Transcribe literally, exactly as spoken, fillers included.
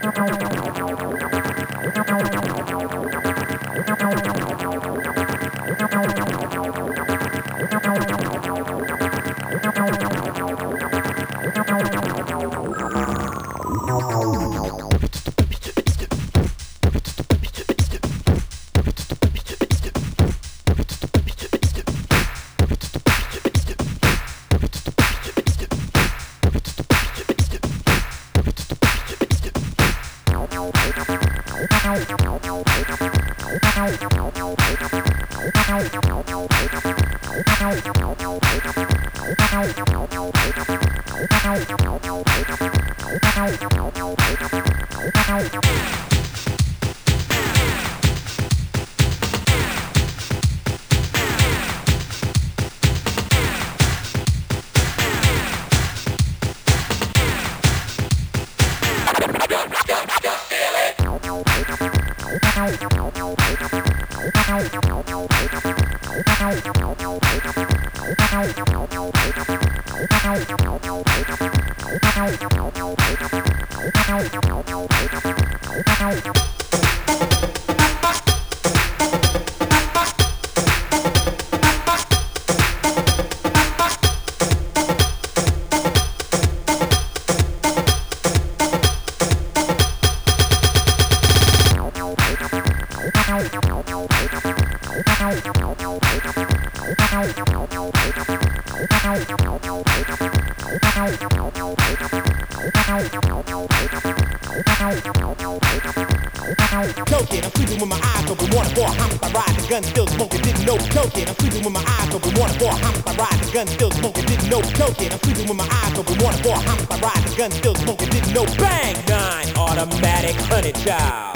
Token, I'm creeping with my eyes open, wanna for a homicide ride, the gun still smoking, didn't know. Token, I'm creeping with my eyes open, wanna for a homicide ride, the gun still smoking, didn't know. Token, I'm creeping with my eyes open, wanna for a homicide ride, the gun still smoking, didn't know. Bang! Nine automatic honey child.